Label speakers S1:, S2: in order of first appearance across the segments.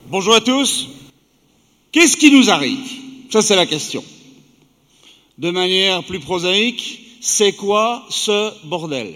S1: Bonjour à tous. Qu'est-ce qui nous arrive? Ça, c'est la question. De manière plus prosaïque, c'est quoi ce bordel?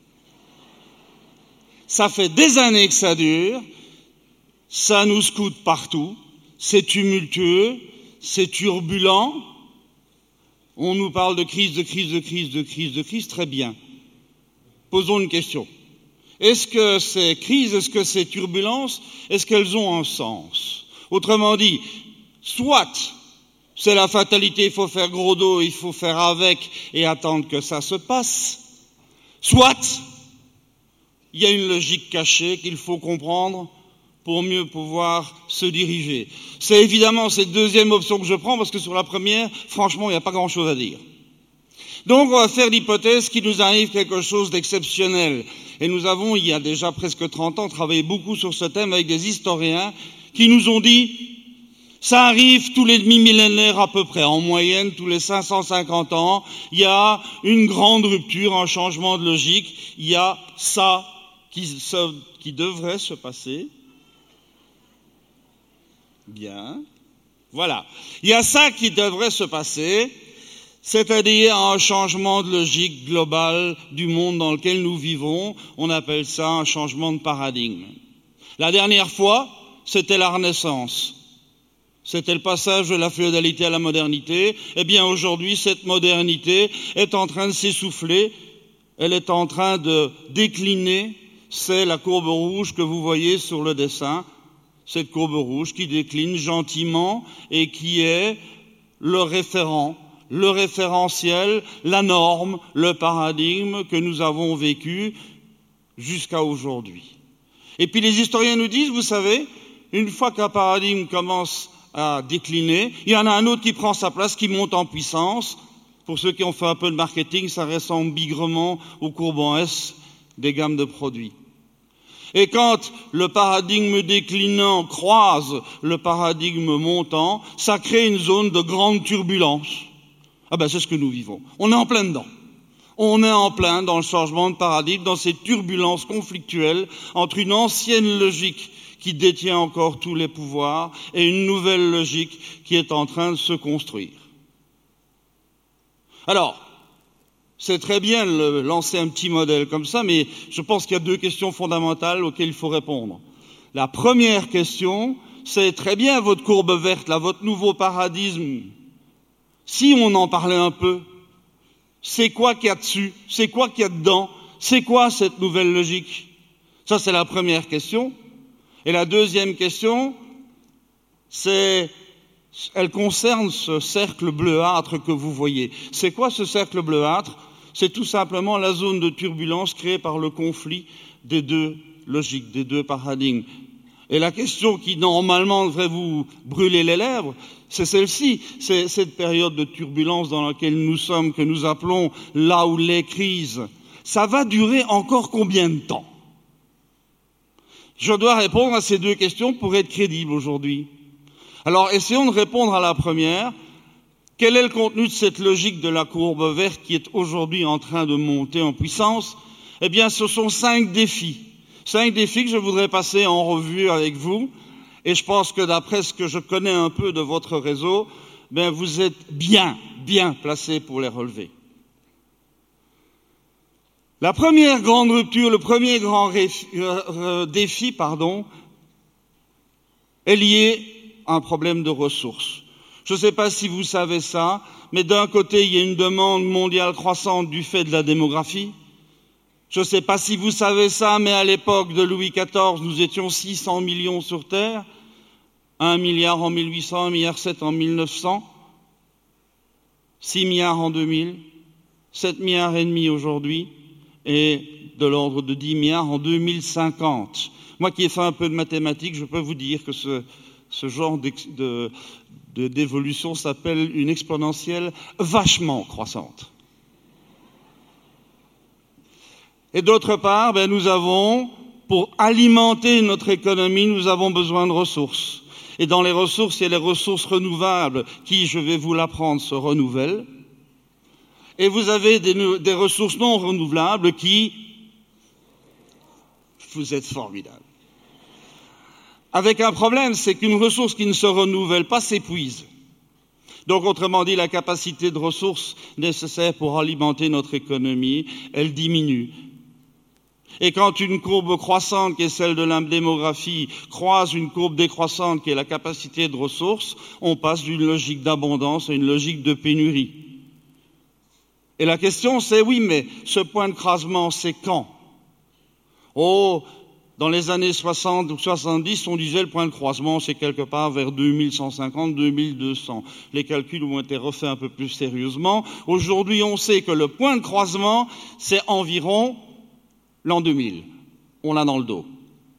S1: Ça fait des années que ça dure, ça nous scoute partout, c'est tumultueux, c'est turbulent. On nous parle de crise, très bien. Posons une question. Est-ce que ces crises, est-ce que ces turbulences, est-ce qu'elles ont un sens? Autrement dit, soit c'est la fatalité, il faut faire gros dos, il faut faire avec et attendre que ça se passe, soit il y a une logique cachée qu'il faut comprendre pour mieux pouvoir se diriger. C'est évidemment cette deuxième option que je prends parce que sur la première, franchement, il n'y a pas grand-chose à dire. Donc on va faire l'hypothèse qu'il nous arrive quelque chose d'exceptionnel. Et nous avons, il y a déjà presque 30 ans, travaillé beaucoup sur ce thème avec des historiens qui nous ont dit ça arrive tous les demi-millénaires à peu près, en moyenne tous les 550 ans, il y a une grande rupture, un changement de logique, il y a ça qui devrait se passer. Bien, voilà. Il y a ça qui devrait se passer, c'est-à-dire un changement de logique globale du monde dans lequel nous vivons. On appelle ça un changement de paradigme. La dernière fois, c'était la Renaissance. C'était le passage de la féodalité à la modernité. Eh bien, aujourd'hui, cette modernité est en train de s'essouffler. Elle est en train de décliner. C'est la courbe rouge que vous voyez sur le dessin. Cette courbe rouge qui décline gentiment et qui est le référent, le référentiel, la norme, le paradigme que nous avons vécu jusqu'à aujourd'hui. Et puis les historiens nous disent, vous savez, une fois qu'un paradigme commence à décliner, il y en a un autre qui prend sa place, qui monte en puissance. Pour ceux qui ont fait un peu de marketing, ça ressemble bigrement aux courbes en S des gammes de produits. Et quand le paradigme déclinant croise le paradigme montant, ça crée une zone de grande turbulence. Ah ben c'est ce que nous vivons. On est en plein dedans. On est en plein dans le changement de paradigme, dans ces turbulences conflictuelles entre une ancienne logique qui détient encore tous les pouvoirs et une nouvelle logique qui est en train de se construire. Alors, c'est très bien de lancer un petit modèle comme ça, mais je pense qu'il y a deux questions fondamentales auxquelles il faut répondre. La première question, c'est très bien votre courbe verte, là, votre nouveau paradigme. Si on en parlait un peu, c'est quoi qu'il y a dessus? C'est quoi qu'il y a dedans? C'est quoi cette nouvelle logique? Ça, c'est la première question. Et la deuxième question, elle concerne ce cercle bleuâtre que vous voyez. C'est quoi ce cercle bleuâtre? C'est tout simplement la zone de turbulence créée par le conflit des deux logiques, des deux paradigmes. Et la question qui normalement devrait vous brûler les lèvres, c'est celle-ci. C'est cette période de turbulence dans laquelle nous sommes, que nous appelons là où les crises. Ça va durer encore combien de temps? Je dois répondre à ces deux questions pour être crédible aujourd'hui. Alors, essayons de répondre à la première. Quel est le contenu de cette logique de la courbe verte qui est aujourd'hui en train de monter en puissance? Eh bien, ce sont 5 défis. 5 défis que je voudrais passer en revue avec vous. Et je pense que d'après ce que je connais un peu de votre réseau, ben vous êtes bien placés pour les relever. La première grande rupture, le premier grand défi, est lié à un problème de ressources. Je ne sais pas si vous savez ça, mais d'un côté, il y a une demande mondiale croissante du fait de la démographie. Je ne sais pas si vous savez ça, mais à l'époque de Louis XIV, nous étions 600 millions sur Terre, 1 milliard en 1800, 1,7 milliard en 1900, 6 milliards en 2000, 7 milliards et demi aujourd'hui, et de l'ordre de 10 milliards en 2050. Moi qui ai fait un peu de mathématiques, je peux vous dire que ce genre d'évolution s'appelle une exponentielle vachement croissante. Et d'autre part, nous avons, pour alimenter notre économie, nous avons besoin de ressources. Et dans les ressources, il y a les ressources renouvelables qui, je vais vous l'apprendre, se renouvellent. Et vous avez des ressources non renouvelables qui... Vous êtes formidables. avec un problème, c'est qu'une ressource qui ne se renouvelle pas s'épuise. Donc, autrement dit, la capacité de ressources nécessaire pour alimenter notre économie, elle diminue. Et quand une courbe croissante, qui est celle de la démographie, croise une courbe décroissante, qui est la capacité de ressources, on passe d'une logique d'abondance à une logique de pénurie. Et la question, c'est oui, mais ce point de crasement, c'est quand? Oh, dans les années 60 ou 70, on disait le point de croisement, c'est quelque part vers 2150, 2200. Les calculs ont été refaits un peu plus sérieusement. Aujourd'hui, on sait que le point de croisement, c'est environ l'an 2000. On l'a dans le dos.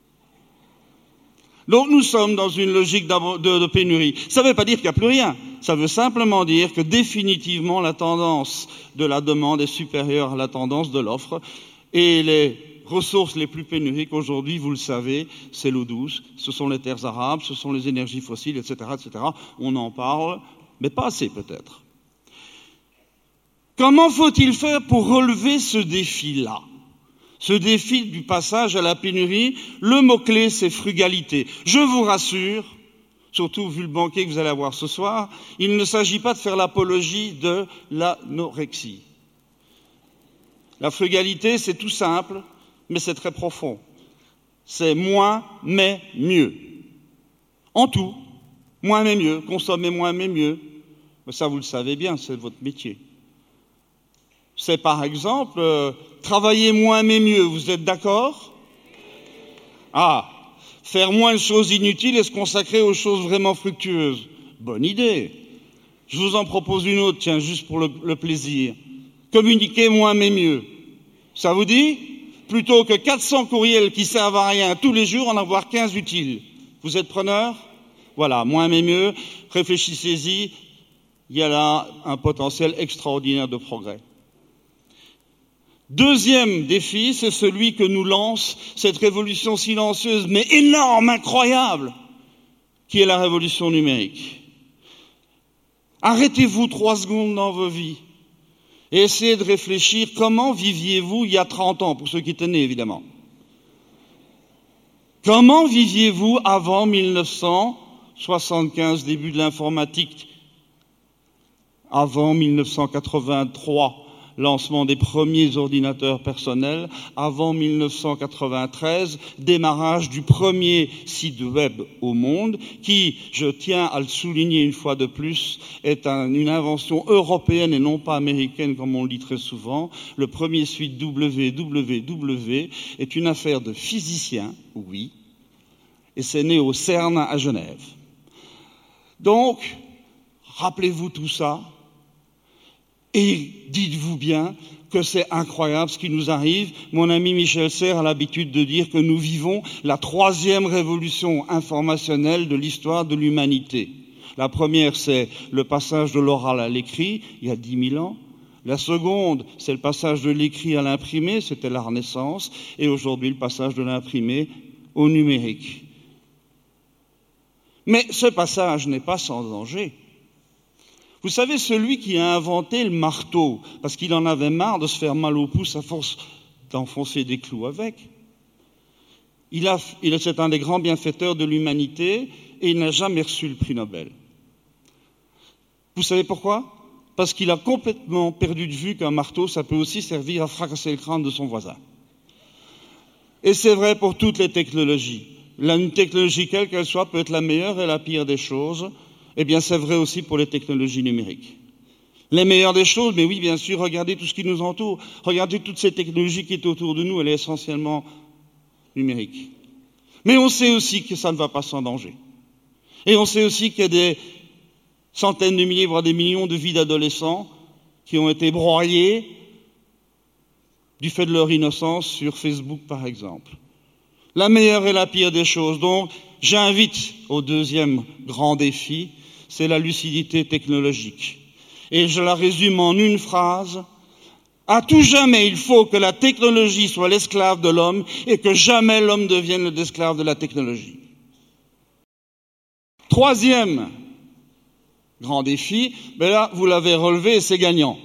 S1: Donc nous sommes dans une logique de pénurie. Ça ne veut pas dire qu'il n'y a plus rien. Ça veut simplement dire que définitivement la tendance de la demande est supérieure à la tendance de l'offre. Et les ressources les plus pénuriques aujourd'hui, vous le savez, c'est l'eau douce, ce sont les terres arables, ce sont les énergies fossiles, etc., etc. On en parle, mais pas assez peut-être. Comment faut-il faire pour relever ce défi-là? Ce défi du passage à la pénurie, le mot-clé, c'est frugalité. Je vous rassure, surtout vu le banquet que vous allez avoir ce soir, il ne s'agit pas de faire l'apologie de l'anorexie. La frugalité, c'est tout simple, mais c'est très profond. C'est moins, mais mieux. En tout, moins, mais mieux. Consommer moins, mais mieux. Mais ça, vous le savez bien, c'est votre métier. C'est par exemple, travailler moins mais mieux, vous êtes d'accord? Ah, faire moins de choses inutiles et se consacrer aux choses vraiment fructueuses. Bonne idée. Je vous en propose une autre, tiens, juste pour le plaisir. Communiquer moins mais mieux. Ça vous dit? Plutôt que 400 courriels qui servent à rien tous les jours, en avoir 15 utiles. Vous êtes preneur? Voilà, moins mais mieux. Réfléchissez-y. Il y a là un potentiel extraordinaire de progrès. Deuxième défi, c'est celui que nous lance cette révolution silencieuse, mais énorme, incroyable, qui est la révolution numérique. Arrêtez-vous 3 secondes dans vos vies et essayez de réfléchir comment viviez-vous il y a 30 ans, pour ceux qui étaient nés, évidemment. Comment viviez-vous avant 1975, début de l'informatique, avant 1983, lancement des premiers ordinateurs personnels, avant 1993, démarrage du premier site web au monde, qui, je tiens à le souligner une fois de plus, est une invention européenne et non pas américaine comme on le dit très souvent. Le premier site www est une affaire de physiciens, oui, et c'est né au CERN à Genève. Donc, rappelez-vous tout ça, et dites-vous bien que c'est incroyable ce qui nous arrive. Mon ami Michel Serres a l'habitude de dire que nous vivons la 3e révolution informationnelle de l'histoire de l'humanité. La première, c'est le passage de l'oral à l'écrit, il y a 10 000 ans. La seconde, c'est le passage de l'écrit à l'imprimé, c'était la Renaissance. Et aujourd'hui, le passage de l'imprimé au numérique. Mais ce passage n'est pas sans danger. Vous savez, celui qui a inventé le marteau, parce qu'il en avait marre de se faire mal au pouce à force d'enfoncer des clous avec, c'est un des grands bienfaiteurs de l'humanité et il n'a jamais reçu le prix Nobel. Vous savez pourquoi? Parce qu'il a complètement perdu de vue qu'un marteau, ça peut aussi servir à fracasser le crâne de son voisin. Et c'est vrai pour toutes les technologies. Une technologie, quelle qu'elle soit, peut être la meilleure et la pire des choses. Eh bien, c'est vrai aussi pour les technologies numériques. Les meilleures des choses, mais oui, bien sûr, regardez tout ce qui nous entoure. Regardez toutes ces technologies qui sont autour de nous, elle est essentiellement numérique. Mais on sait aussi que ça ne va pas sans danger. Et on sait aussi qu'il y a des centaines de milliers, voire des millions de vies d'adolescents qui ont été broyés du fait de leur innocence sur Facebook, par exemple. La meilleure et la pire des choses. Donc, j'invite au deuxième grand défi, c'est la lucidité technologique. Et je la résume en une phrase. À tout jamais, il faut que la technologie soit l'esclave de l'homme et que jamais l'homme devienne l'esclave de la technologie. Troisième grand défi, ben là, vous l'avez relevé et c'est gagnant.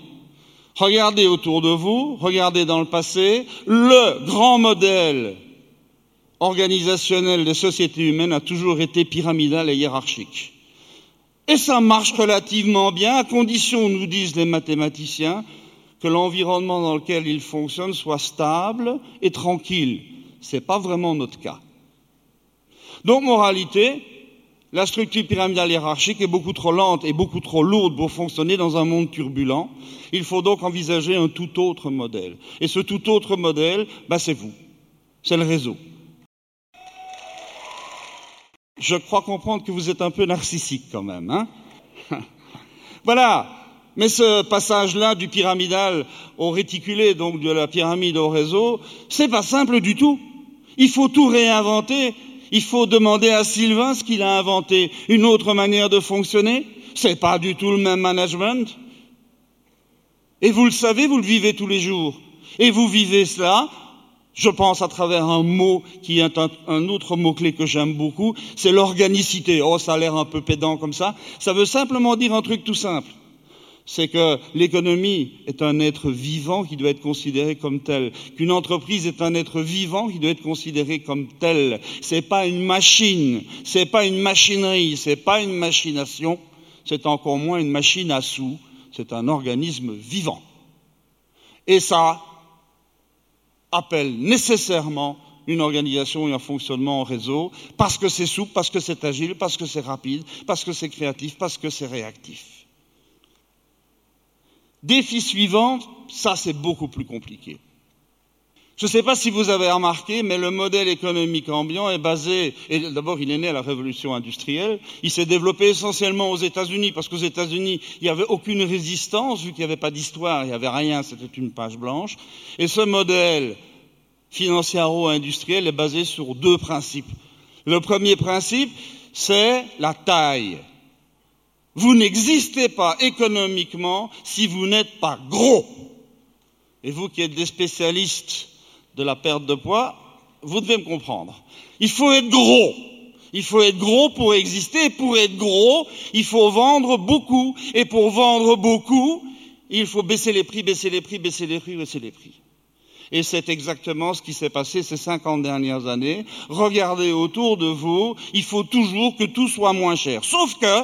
S1: Regardez autour de vous, regardez dans le passé, le grand modèle organisationnel des sociétés humaines a toujours été pyramidal et hiérarchique. Et ça marche relativement bien, à condition, nous disent les mathématiciens, que l'environnement dans lequel il fonctionne soit stable et tranquille. Ce n'est pas vraiment notre cas. Donc, moralité, la structure pyramidale hiérarchique est beaucoup trop lente et beaucoup trop lourde pour fonctionner dans un monde turbulent. Il faut donc envisager un tout autre modèle. Et ce tout autre modèle, c'est vous. C'est le réseau. Je crois comprendre que vous êtes un peu narcissique quand même, hein? Voilà. Mais ce passage-là du pyramidal au réticulé, donc de la pyramide au réseau, c'est pas simple du tout. Il faut tout réinventer. Il faut demander à Sylvain ce qu'il a inventé, une autre manière de fonctionner. C'est pas du tout le même management. Et vous le savez, vous le vivez tous les jours. Et vous vivez cela, je pense, à travers un mot qui est un autre mot-clé que j'aime beaucoup, c'est l'organicité. Oh, ça a l'air un peu pédant comme ça. Ça veut simplement dire un truc tout simple. C'est que l'économie est un être vivant qui doit être considéré comme tel. Qu'une entreprise est un être vivant qui doit être considéré comme tel. C'est pas une machine, c'est pas une machinerie, c'est pas une machination, c'est encore moins une machine à sous, c'est un organisme vivant. Et ça appelle nécessairement une organisation et un fonctionnement en réseau, parce que c'est souple, parce que c'est agile, parce que c'est rapide, parce que c'est créatif, parce que c'est réactif. Défi suivant, ça c'est beaucoup plus compliqué. Je ne sais pas si vous avez remarqué, mais le modèle économique ambiant est basé, et d'abord il est né à la révolution industrielle, il s'est développé essentiellement aux États-Unis, parce qu'aux États-Unis il n'y avait aucune résistance, vu qu'il n'y avait pas d'histoire, il n'y avait rien, c'était une page blanche, et ce modèle financiero-industriel est basé sur deux principes. Le premier principe, c'est la taille. Vous n'existez pas économiquement si vous n'êtes pas gros. Et vous qui êtes des spécialistes de la perte de poids, vous devez me comprendre. Il faut être gros. Il faut être gros pour exister. Et pour être gros, il faut vendre beaucoup. Et pour vendre beaucoup, il faut baisser les prix, baisser les prix, baisser les prix, baisser les prix. Et c'est exactement ce qui s'est passé ces 50 dernières années. Regardez autour de vous, il faut toujours que tout soit moins cher. Sauf que,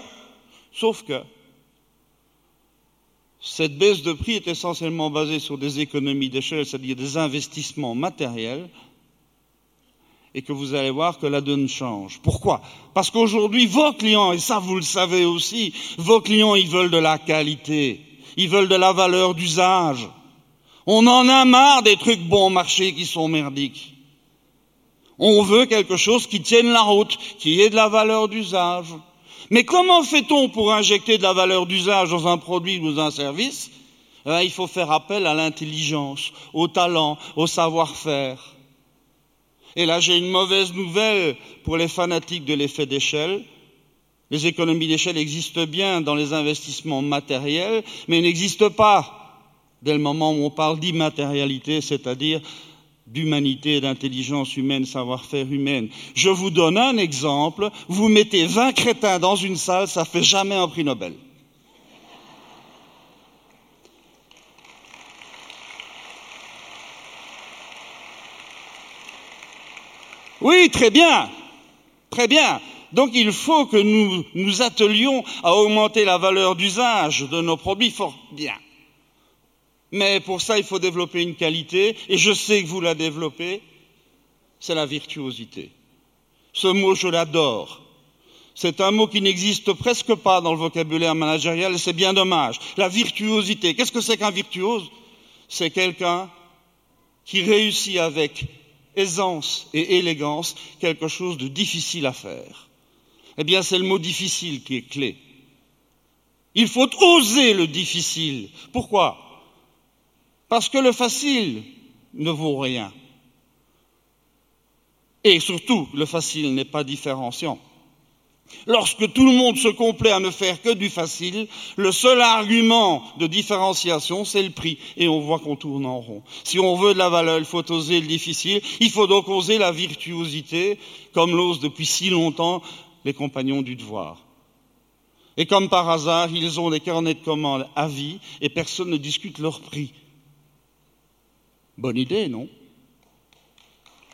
S1: cette baisse de prix est essentiellement basée sur des économies d'échelle, c'est-à-dire des investissements matériels, et que vous allez voir que la donne change. Pourquoi ? Parce qu'aujourd'hui, vos clients, et ça vous le savez aussi, vos clients, ils veulent de la qualité, ils veulent de la valeur d'usage. On en a marre des trucs bon marché qui sont merdiques. On veut quelque chose qui tienne la route, qui ait de la valeur d'usage. Mais comment fait-on pour injecter de la valeur d'usage dans un produit ou dans un service ? Il faut faire appel à l'intelligence, au talent, au savoir-faire. Et là, j'ai une mauvaise nouvelle pour les fanatiques de l'effet d'échelle. Les économies d'échelle existent bien dans les investissements matériels, mais n'existent pas dès le moment où on parle d'immatérialité, c'est-à-dire d'humanité, d'intelligence humaine, savoir-faire humaine. Je vous donne un exemple. Vous mettez 20 crétins dans une salle, ça ne fait jamais un prix Nobel. Oui, très bien. Très bien. Donc il faut que nous nous attelions à augmenter la valeur d'usage de nos produits. Fort bien. Mais pour ça, il faut développer une qualité, et je sais que vous la développez, c'est la virtuosité. Ce mot, je l'adore. C'est un mot qui n'existe presque pas dans le vocabulaire managérial, et c'est bien dommage. La virtuosité, qu'est-ce que c'est qu'un virtuose ? C'est quelqu'un qui réussit avec aisance et élégance quelque chose de difficile à faire. Eh bien, c'est le mot difficile qui est clé. Il faut oser le difficile. Pourquoi ? Parce que le facile ne vaut rien. Et surtout, le facile n'est pas différenciant. Lorsque tout le monde se complaît à ne faire que du facile, le seul argument de différenciation, c'est le prix. Et on voit qu'on tourne en rond. Si on veut de la valeur, il faut oser le difficile. Il faut donc oser la virtuosité, comme l'osent depuis si longtemps les compagnons du devoir. Et comme par hasard, ils ont des carnets de commandes à vie et personne ne discute leur prix. Bonne idée, non ?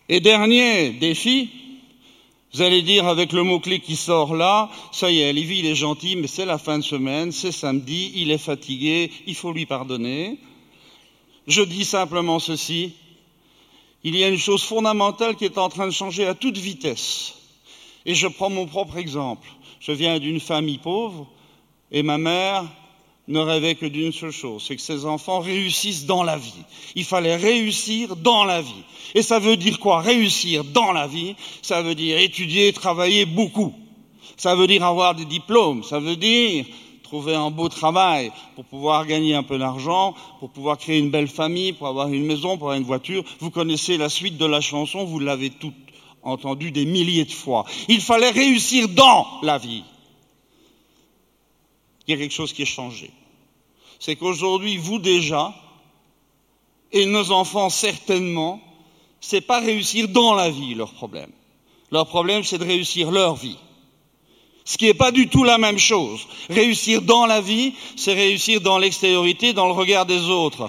S1: Et dernier défi, vous allez dire avec le mot-clé qui sort là, ça y est, Lévi il est gentil, mais c'est la fin de semaine, c'est samedi, il est fatigué, il faut lui pardonner. Je dis simplement ceci, il y a une chose fondamentale qui est en train de changer à toute vitesse. Et je prends mon propre exemple. Je viens d'une famille pauvre et ma mère ne rêvait que d'une seule chose, c'est que ses enfants réussissent dans la vie. Il fallait réussir dans la vie. Et ça veut dire quoi? Réussir dans la vie, ça veut dire étudier, travailler beaucoup. Ça veut dire avoir des diplômes, ça veut dire trouver un beau travail pour pouvoir gagner un peu d'argent, pour pouvoir créer une belle famille, pour avoir une maison, pour avoir une voiture. Vous connaissez la suite de la chanson, vous l'avez toute entendue des milliers de fois. Il fallait réussir dans la vie. Il y a quelque chose qui est changé. C'est qu'aujourd'hui, vous déjà, et nos enfants certainement, c'est pas réussir dans la vie leur problème. Leur problème, c'est de réussir leur vie. Ce qui n'est pas du tout la même chose. Réussir dans la vie, c'est réussir dans l'extériorité, dans le regard des autres.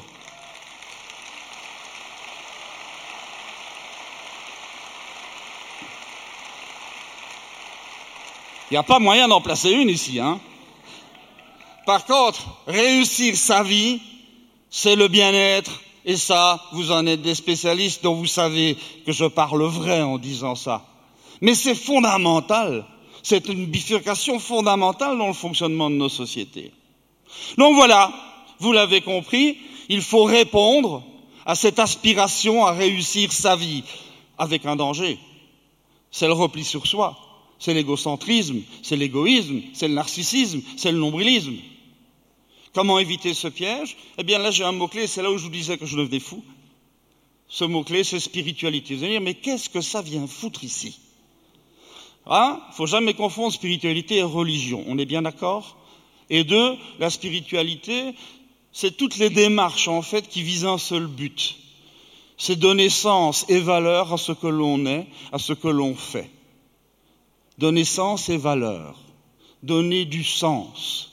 S1: Il n'y a pas moyen d'en placer une ici, hein. Par contre, réussir sa vie, c'est le bien-être, et ça, vous en êtes des spécialistes, dont vous savez que je parle vrai en disant ça. Mais c'est fondamental, c'est une bifurcation fondamentale dans le fonctionnement de nos sociétés. Donc voilà, vous l'avez compris, il faut répondre à cette aspiration à réussir sa vie, avec un danger. C'est le repli sur soi, c'est l'égocentrisme, c'est l'égoïsme, c'est le narcissisme, c'est le nombrilisme. Comment éviter ce piège? Eh bien là j'ai un mot-clé, c'est là où je vous disais que je devenais fou. Ce mot-clé, c'est spiritualité. Vous allez dire, mais qu'est-ce que ça vient foutre ici? Il ne faut jamais confondre spiritualité et religion, on est bien d'accord? Et deux, la spiritualité, c'est toutes les démarches en fait qui visent un seul but. C'est donner sens et valeur à ce que l'on est, à ce que l'on fait. Donner sens et valeur, donner du sens.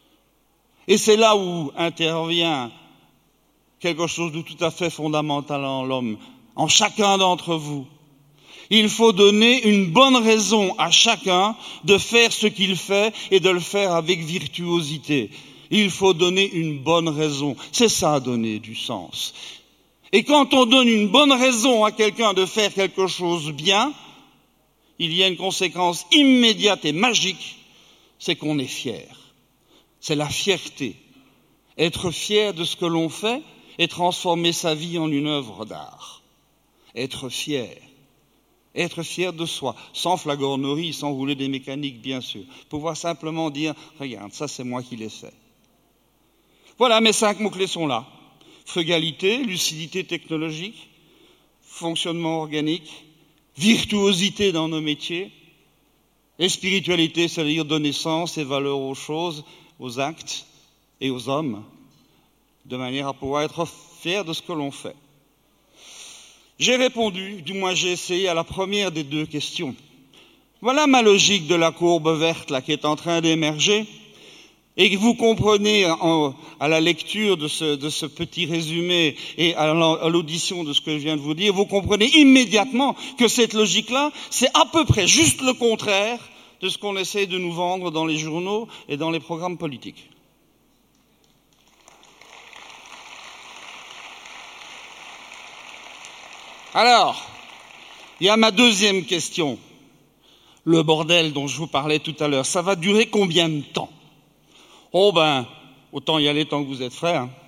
S1: Et c'est là où intervient quelque chose de tout à fait fondamental en l'homme, en chacun d'entre vous. Il faut donner une bonne raison à chacun de faire ce qu'il fait et de le faire avec virtuosité. Il faut donner une bonne raison. C'est ça, donner du sens. Et quand on donne une bonne raison à quelqu'un de faire quelque chose bien, il y a une conséquence immédiate et magique, c'est qu'on est fier. C'est la fierté. Être fier de ce que l'on fait et transformer sa vie en une œuvre d'art. Être fier. Être fier de soi, sans flagornerie, sans rouler des mécaniques, bien sûr. Pouvoir simplement dire, regarde, ça c'est moi qui l'ai fait. Voilà, mes 5 mots-clés sont là. Frugalité, lucidité technologique, fonctionnement organique, virtuosité dans nos métiers, et spiritualité, c'est-à-dire donner sens et valeur aux choses, aux actes et aux hommes, de manière à pouvoir être fier de ce que l'on fait. J'ai répondu, du moins j'ai essayé, à la première des 2 questions. Voilà ma logique de la courbe verte là, qui est en train d'émerger, et que vous comprenez à la lecture de ce petit résumé et à l'audition de ce que je viens de vous dire, vous comprenez immédiatement que cette logique-là, c'est à peu près juste le contraire de ce qu'on essaie de nous vendre dans les journaux et dans les programmes politiques. Alors, il y a ma deuxième question. Le bordel dont je vous parlais tout à l'heure, ça va durer combien de temps? Oh autant y aller tant que vous êtes frais. Hein.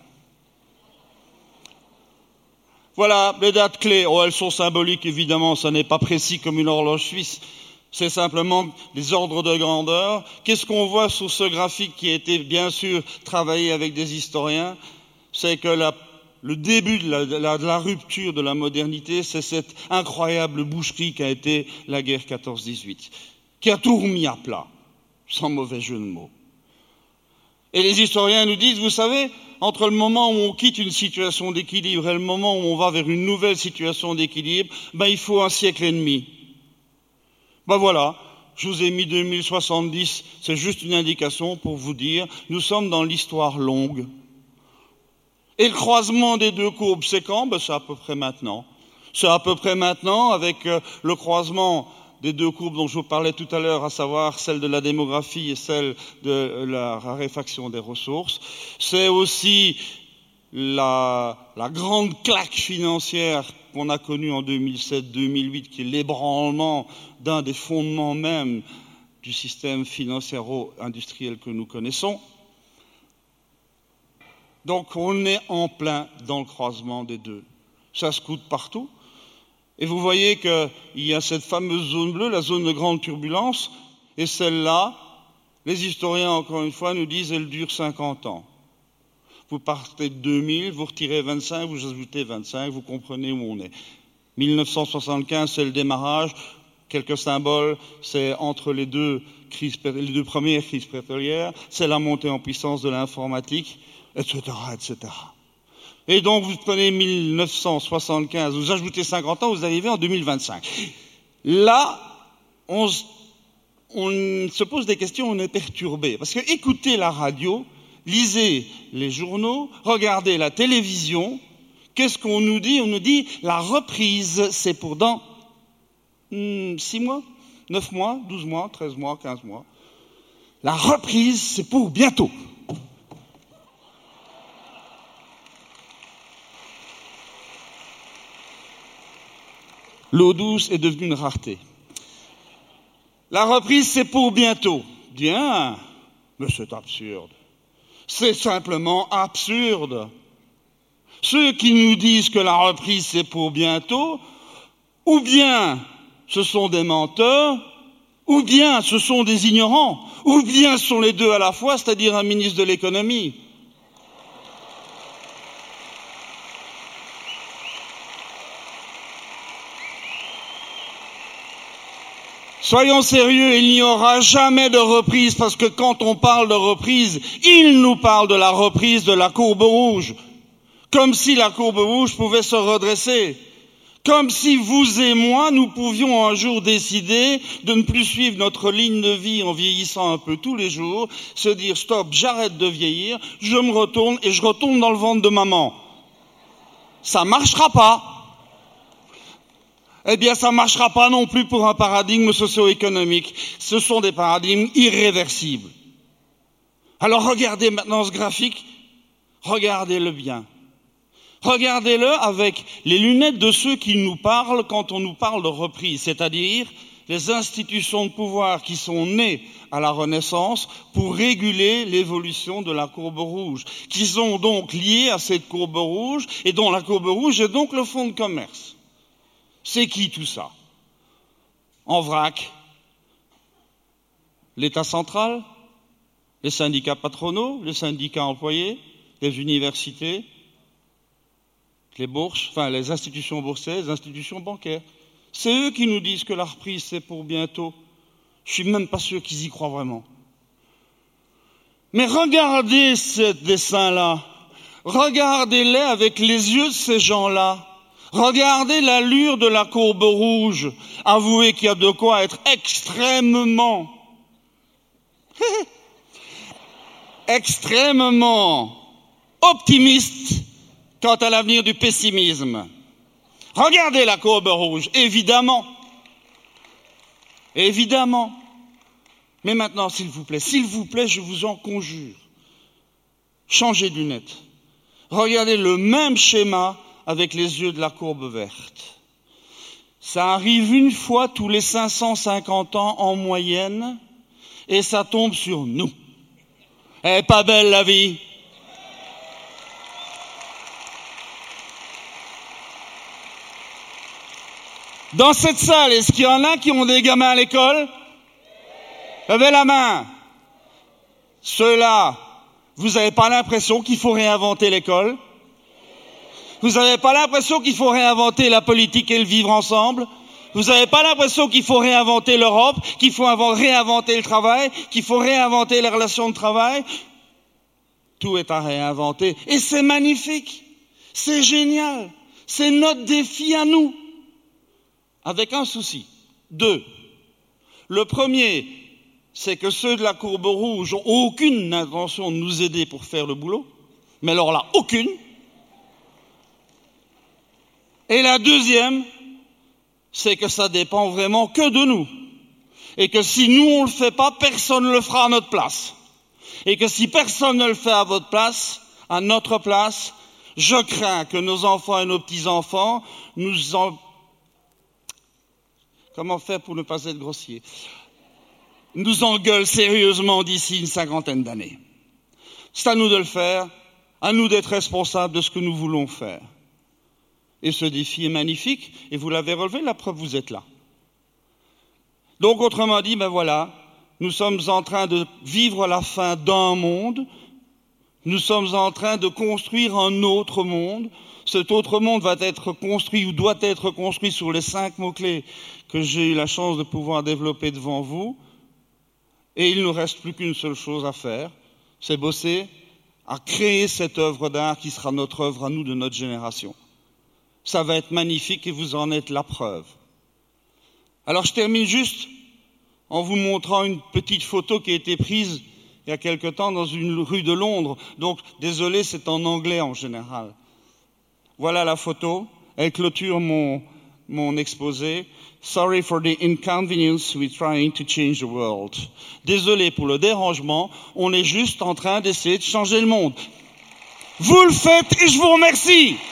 S1: Voilà, les dates clés. Oh, elles sont symboliques, évidemment, ça n'est pas précis comme une horloge suisse. C'est simplement des ordres de grandeur. Qu'est-ce qu'on voit sur ce graphique qui a été, bien sûr, travaillé avec des historiens? C'est que le début de la rupture de la modernité, c'est cette incroyable boucherie qu'a été la guerre 14-18, qui a tout remis à plat, sans mauvais jeu de mots. Et les historiens nous disent, vous savez, entre le moment où on quitte une situation d'équilibre et le moment où on va vers une nouvelle situation d'équilibre, il faut 1 siècle et demi. Voilà, je vous ai mis 2070, c'est juste une indication pour vous dire, nous sommes dans l'histoire longue. Et le croisement des 2 courbes, c'est quand? C'est à peu près maintenant. C'est à peu près maintenant, avec le croisement des deux courbes dont je vous parlais tout à l'heure, à savoir celle de la démographie et celle de la raréfaction des ressources. C'est aussi la grande claque financière qu'on a connue en 2007-2008, qui est l'ébranlement d'un des fondements même du système financiero-industriel que nous connaissons. Donc on est en plein dans le croisement des deux. Ça se coûte partout. Et vous voyez qu'il y a cette fameuse zone bleue, la zone de grande turbulence, et celle-là, les historiens, encore une fois, nous disent elle dure 50 ans. Vous partez de 2000, vous retirez 25, vous ajoutez 25, vous comprenez où on est. 1975, c'est le démarrage. Quelques symboles, c'est entre les deux premières crises pétrolières, c'est la montée en puissance de l'informatique, etc., etc. Et donc, vous prenez 1975, vous ajoutez 50 ans, vous arrivez en 2025. Là, on se pose des questions, on est perturbé. Parce que écoutez la radio, lisez les journaux, regardez la télévision, qu'est-ce qu'on nous dit? On nous dit, la reprise, c'est pour dans 6 mois, 9 mois, 12 mois, 13 mois, 15 mois. La reprise, c'est pour bientôt. L'eau douce est devenue une rareté. La reprise, c'est pour bientôt. Bien, mais c'est absurde. C'est simplement absurde. Ceux qui nous disent que la reprise, c'est pour bientôt, ou bien ce sont des menteurs, ou bien ce sont des ignorants, ou bien ce sont les deux à la fois, c'est-à-dire un ministre de l'économie. Soyons sérieux, il n'y aura jamais de reprise, parce que quand on parle de reprise, il nous parle de la reprise de la courbe rouge. Comme si la courbe rouge pouvait se redresser. Comme si vous et moi, nous pouvions un jour décider de ne plus suivre notre ligne de vie en vieillissant un peu tous les jours, se dire stop, j'arrête de vieillir, je me retourne et je retourne dans le ventre de maman. Ça marchera pas. Eh bien, ça ne marchera pas non plus pour un paradigme socio-économique. Ce sont des paradigmes irréversibles. Alors regardez maintenant ce graphique, regardez-le bien. Regardez-le avec les lunettes de ceux qui nous parlent quand on nous parle de reprise, c'est-à-dire les institutions de pouvoir qui sont nées à la Renaissance pour réguler l'évolution de la courbe rouge, qui sont donc liées à cette courbe rouge et dont la courbe rouge est donc le fonds de commerce. C'est qui tout ça? En vrac, l'État central, les syndicats patronaux, les syndicats employés, les universités, les bourses, enfin les institutions boursières, les institutions bancaires. C'est eux qui nous disent que la reprise c'est pour bientôt. Je suis même pas sûr qu'ils y croient vraiment. Mais regardez ce dessin-là. Regardez-les avec les yeux de ces gens-là. Regardez l'allure de la courbe rouge. Avouez qu'il y a de quoi être extrêmement optimiste quant à l'avenir du pessimisme. Regardez la courbe rouge, évidemment. Évidemment. Mais maintenant, s'il vous plaît, je vous en conjure, changez de lunettes. Regardez le même schéma avec les yeux de la courbe verte. Ça arrive une fois tous les 550 ans en moyenne et ça tombe sur nous. Elle est pas belle la vie. Dans cette salle, est-ce qu'il y en a qui ont des gamins à l'école? Levez la main. Ceux-là, vous n'avez pas l'impression qu'il faut réinventer l'école? Vous n'avez pas l'impression qu'il faut réinventer la politique et le vivre ensemble? Vous n'avez pas l'impression qu'il faut réinventer l'Europe, qu'il faut réinventer le travail, qu'il faut réinventer les relations de travail? Tout est à réinventer. Et c'est magnifique. C'est génial. C'est notre défi à nous. Avec un souci. 2. Le premier, c'est que ceux de la courbe rouge n'ont aucune intention de nous aider pour faire le boulot. Mais alors là, aucune. Et la deuxième, c'est que ça dépend vraiment que de nous. Et que si nous on le fait pas, personne ne le fera à notre place. Et que si personne ne le fait à votre place, à notre place, je crains que nos enfants et nos petits-enfants comment faire pour ne pas être grossier, nous engueulent sérieusement d'ici une 50aine d'années. C'est à nous de le faire, à nous d'être responsables de ce que nous voulons faire. Et ce défi est magnifique, et vous l'avez relevé, la preuve, vous êtes là. Donc, autrement dit, voilà, nous sommes en train de vivre la fin d'un monde, nous sommes en train de construire un autre monde. Cet autre monde va être construit ou doit être construit sur les 5 mots-clés que j'ai eu la chance de pouvoir développer devant vous. Et il ne nous reste plus qu'une seule chose à faire, c'est bosser à créer cette œuvre d'art qui sera notre œuvre à nous de notre génération. Ça va être magnifique et vous en êtes la preuve. Alors je termine juste en vous montrant une petite photo qui a été prise il y a quelque temps dans une rue de Londres. Donc désolé, c'est en anglais en général. Voilà la photo. Elle clôture mon exposé. Sorry for the inconvenience, we're trying to change the world. Désolé pour le dérangement, on est juste en train d'essayer de changer le monde. Vous le faites et je vous remercie.